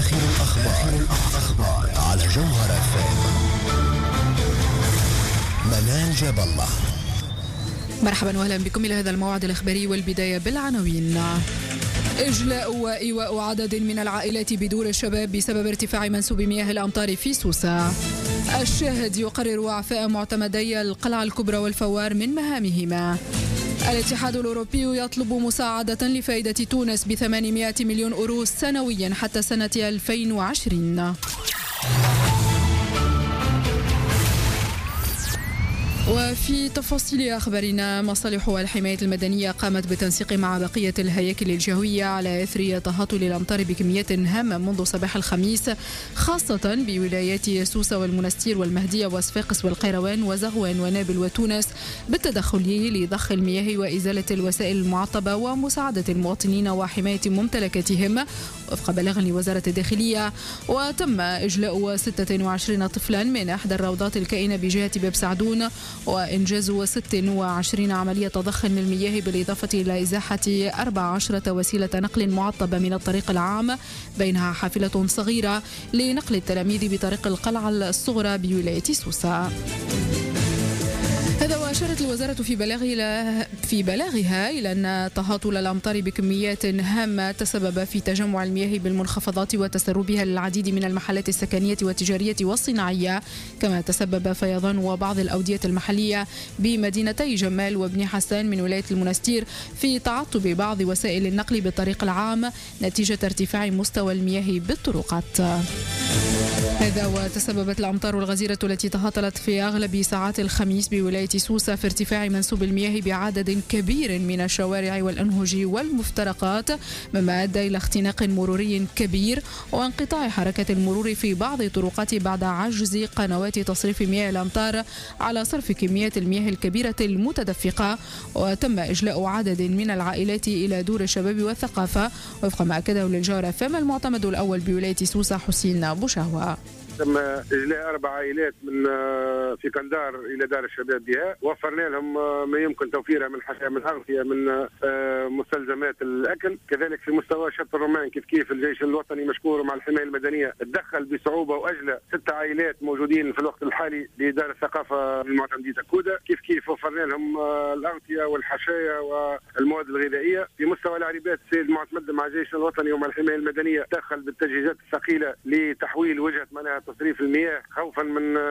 آخر الأخبار على جوهر FM. منال جاب الله. مرحبا واهلا بكم إلى هذا الموعد الإخباري، والبداية بالعناوين. إجلاء وإيواء عدد من العائلات بدور الشباب بسبب ارتفاع منسوب مياه الأمطار في سوسة. الشاهد يقرر إعفاء معتمدي القلعة الكبرى والفوار من مهامهما. الاتحاد الأوروبي يطلب مساعدة لفائدة تونس ب800 مليون أورو سنويا حتى سنة 2020. وفي تفاصيل أخبارنا، مصالح الحماية المدنية قامت بالتنسيق مع بقية الهياكل الجوية على إثر تهاطل الأمطار بكميات هامة منذ صباح الخميس، خاصة بولايات سوسة والمنستير والمهدية وصفاقس والقيروان وزغوان ونابل وتونس، بالتدخل لضخ المياه وإزالة الوسائل المعطبة ومساعدة المواطنين وحماية ممتلكاتهم وفق بلاغ لوزارة الداخلية. وتم إجلاء 26 طفلا من إحدى الروضات الكائنة بجهة باب سعدون، وإنجاز 26 عملية ضخ للمياه، بالإضافة إلى إزاحة 14 وسيلة نقل معطبة من الطريق العام، بينها حافلة صغيرة لنقل التلاميذ بطريق القلعة الصغرى بولاية سوسة. هذا وأشارت الوزارة في بلاغها إلى أن تهاطل الأمطار بكميات هامة تسبب في تجمع المياه بالمنخفضات وتسربها للعديد من المحلات السكنية والتجارية والصناعية، كما تسبب فيضان وبعض الأودية المحلية بمدينتي جمال وبني حسان من ولاية المنستير في تعطب بعض وسائل النقل بالطريق العام نتيجة ارتفاع مستوى المياه بالطرقات. هذا وتسببت الأمطار الغزيرة التي تهاطلت في أغلب ساعات الخميس بولاية سوسة في ارتفاع منسوب المياه بعدد كبير من الشوارع والأنهج والمفترقات، مما أدى إلى اختناق مروري كبير وانقطاع حركة المرور في بعض الطرقات بعد عجز قنوات تصريف مياه الأمطار على صرف كميات المياه الكبيرة المتدفقة. وتم إجلاء عدد من العائلات إلى دور الشباب والثقافة وفق ما أكده للجوهر FM المعتمد الأول بولاية سوسة حسين بوشهوة. تم إجلاء 4 عائلات من في كندار إلى دار الشباب بها، وفرنا لهم ما يمكن توفيره من حشا من أغذية من مستلزمات الأكل. كذلك في مستوى شط الرمان كيف الجيش الوطني مشكور مع الحماية المدنية تدخل بصعوبة وأجلى 6 عائلات موجودين في الوقت الحالي بدار الثقافة المعتمدية كودا. كيف وفرنا لهم الأغذية والحشايا والمواد الغذائية. في مستوى العريبات السيد المعتمد مع الجيش الوطني ومع الحماية المدنية دخل بالتجهيزات الثقيلة لتحويل وجهة منها تصريف المياه، خوفا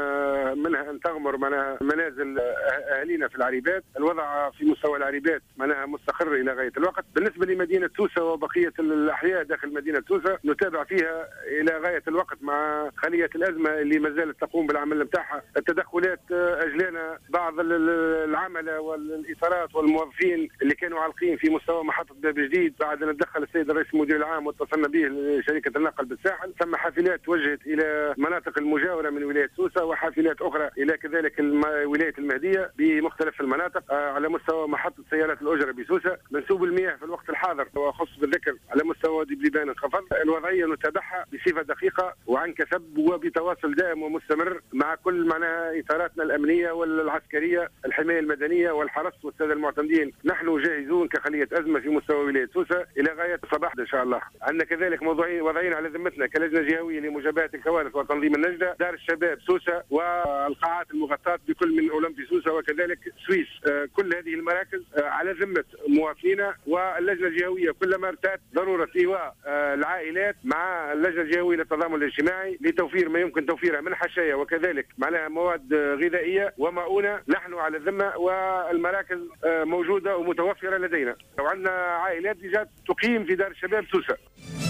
منها ان تغمر منازل اهالينا في العريبات. الوضع في مستوى العريبات مستقر الى غايه الوقت. بالنسبه لمدينه سوسه وبقيه الاحياء داخل مدينه سوسه نتابع فيها الى غايه الوقت مع خليه الازمه اللي ما زالت تقوم بالعمل نتاعها. التدخلات اجلينا بعض العمله والاطارات والموظفين اللي كانوا عالقين في مستوى محطه باب جديد بعد ان تدخل السيد الرئيس المدير العام واتصلنا به لشركه النقل بالساحل. ثم حافلات توجهت الى المناطق المجاورة من ولاية سوسة وحافلات أخرى إلى كذلك ولاية المهدية بمختلف المناطق. على مستوى محطة سيارات الأجرة بسوسة منسوب المياه في الوقت الحاضر وخص بالذكر على مستوى دبليبان انخفض. الوضعية نتابعها بصفة دقيقة وعن كسب وبتواصل دائم ومستمر مع كل إطاراتنا الأمنية والعسكرية، الحماية المدنية والحرس والسادة المعتمدين. نحن جاهزون كخلية أزمة في مستوى ولاية سوسة إلى غاية الصباح إن شاء الله. عندنا كذلك وضعين على ذمتنا كلجنة جهوية لمجابهة الكوارث وتنظيم النجدة، دار الشباب سوسة، والقاعات المغطاة بكل من أولمبي سوسة وكذلك سويس. كل هذه المراكز على ذمة موافينا، واللجنة الجهوية كلما ارتأت ضرورة إيواء العائلات مع اللجنة الجهوية للتضامن الاجتماعي لتوفير ما يمكن توفيره من حشايا وكذلك مواد غذائية ومؤونة. نحن على الذمة والمراكز موجودة ومتوفرة لدينا، وعندنا عائلات جات تقيم في دار الشباب سوسة.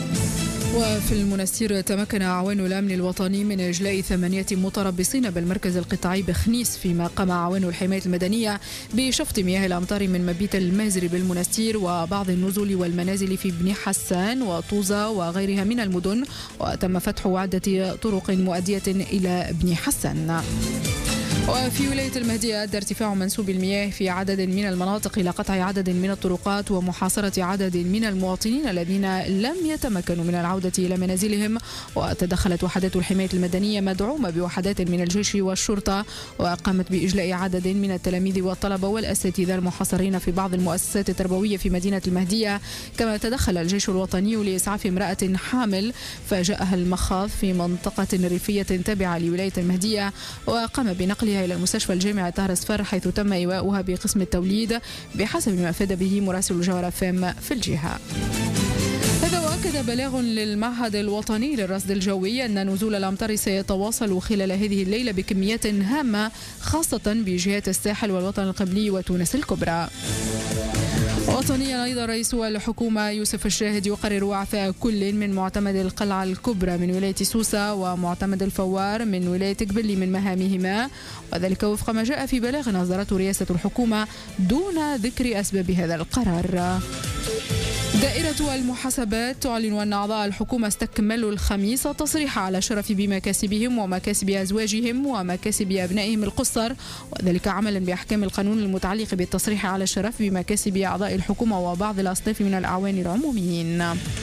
وفي المنستير تمكن أعوان الأمن الوطني من إجلاء 8 متربصين بالمركز القطاعي بخنيس، فيما قام أعوان الحماية المدنية بشفط مياه الأمطار من مبيت المازري بالمنستير وبعض النزل والمنازل في بني حسان وطوزة وغيرها من المدن، وتم فتح عدة طرق مؤدية إلى بني حسان. وفي ولاية المهدية أدى ارتفاع منسوب المياه في عدد من المناطق إلى قطع عدد من الطرقات ومحاصرة عدد من المواطنين الذين لم يتمكنوا من العودة إلى منازلهم. وتدخلت وحدات الحماية المدنية مدعومة بوحدات من الجيش والشرطة، وقامت بإجلاء عدد من التلاميذ والطلبة والأساتذة المحاصرين في بعض المؤسسات التربوية في مدينة المهدية. كما تدخل الجيش الوطني لإسعاف امرأة حامل فاجأها المخاض في منطقة ريفية تابعة لولاية المهدية، وقام بنقلها إلى المستشفى الجامعي طاهر صفر حيث تم إيواؤها بقسم التوليد بحسب ما أفاد به مراسل الجوهرة FM في الجهة. هذا وأكد بلاغ للمعهد الوطني للرصد الجوي أن نزول الأمطار سيتواصل خلال هذه الليلة بكميات هامة خاصة بجهات الساحل والوطن القبلي وتونس الكبرى. وطنيا أيضا رئيس الحكومة يوسف الشاهد يقرر إعفاء كل من معتمد القلعة الكبرى من ولاية سوسة ومعتمد الفوار من ولاية قبلي من مهامهما، وذلك وفق ما جاء في بلاغ أصدرته رئاسة الحكومة دون ذكر أسباب هذا القرار. دائرة المحاسبات تعلن أن أعضاء الحكومة استكملوا الخميس التصريح على الشرف بمكاسبهم ومكاسب أزواجهم ومكاسب أبنائهم القُصّر، وذلك عملا بأحكام القانون المتعلق بالتصريح على الشرف بمكاسب أعضاء الحكومة وبعض الأصناف من الأعوان العموميين.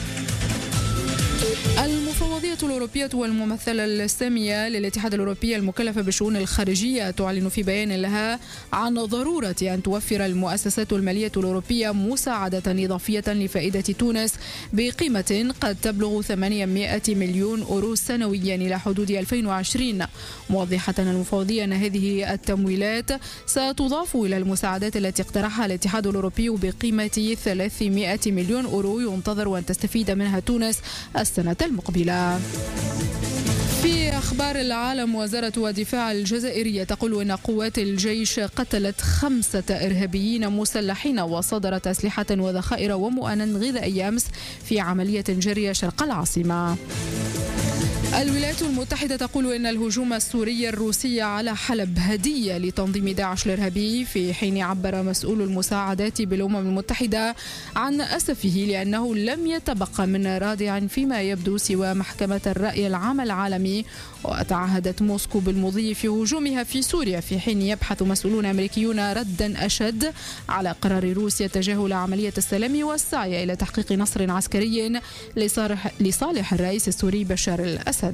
المفوضية الأوروبية والممثلة السامية للاتحاد الأوروبي المكلفة بالشؤون الخارجية تعلن في بيان لها عن ضرورة أن توفر المؤسسات المالية الأوروبية مساعدة إضافية لفائدة تونس بقيمة قد تبلغ 800 مليون أورو سنويا إلى حدود 2020، موضحة المفوضية أن هذه التمويلات ستضاف إلى المساعدات التي اقترحها الاتحاد الأوروبي بقيمة 300 مليون أورو ينتظر أن تستفيد منها تونس السنة المقبلة. في أخبار العالم، وزارة الدفاع الجزائرية تقول أن قوات الجيش قتلت 5 إرهابيين مسلحين وصادرت أسلحة وذخائر ومؤنا غذائية أمس في عملية جارية شرق العاصمة. الولايات المتحدة تقول أن الهجوم السوري الروسي على حلب هدية لتنظيم داعش الإرهابي، في حين عبر مسؤول المساعدات بالأمم المتحدة عن أسفه لأنه لم يتبقى من رادع فيما يبدو سوى محكمة الرأي العام العالمي. وتعهدت موسكو بالمضي في هجومها في سوريا، في حين يبحث مسؤولون أمريكيون ردا أشد على قرار روسيا تجاهل عملية السلام والسعي إلى تحقيق نصر عسكري لصالح الرئيس السوري بشار الأسد.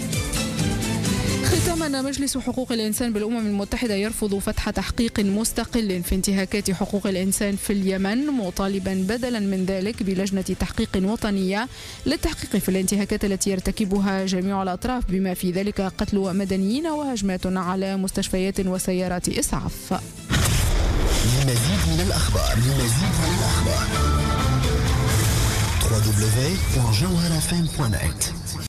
ختاما، مجلس حقوق الإنسان بالأمم المتحدة يرفض فتح تحقيق مستقل في انتهاكات حقوق الإنسان في اليمن، مطالبا بدلا من ذلك بلجنة تحقيق وطنية للتحقيق في الانتهاكات التي يرتكبها جميع الأطراف بما في ذلك قتل مدنيين وهجمات على مستشفيات وسيارات إسعاف. لمزيد من الأخبار www.jawharafm.net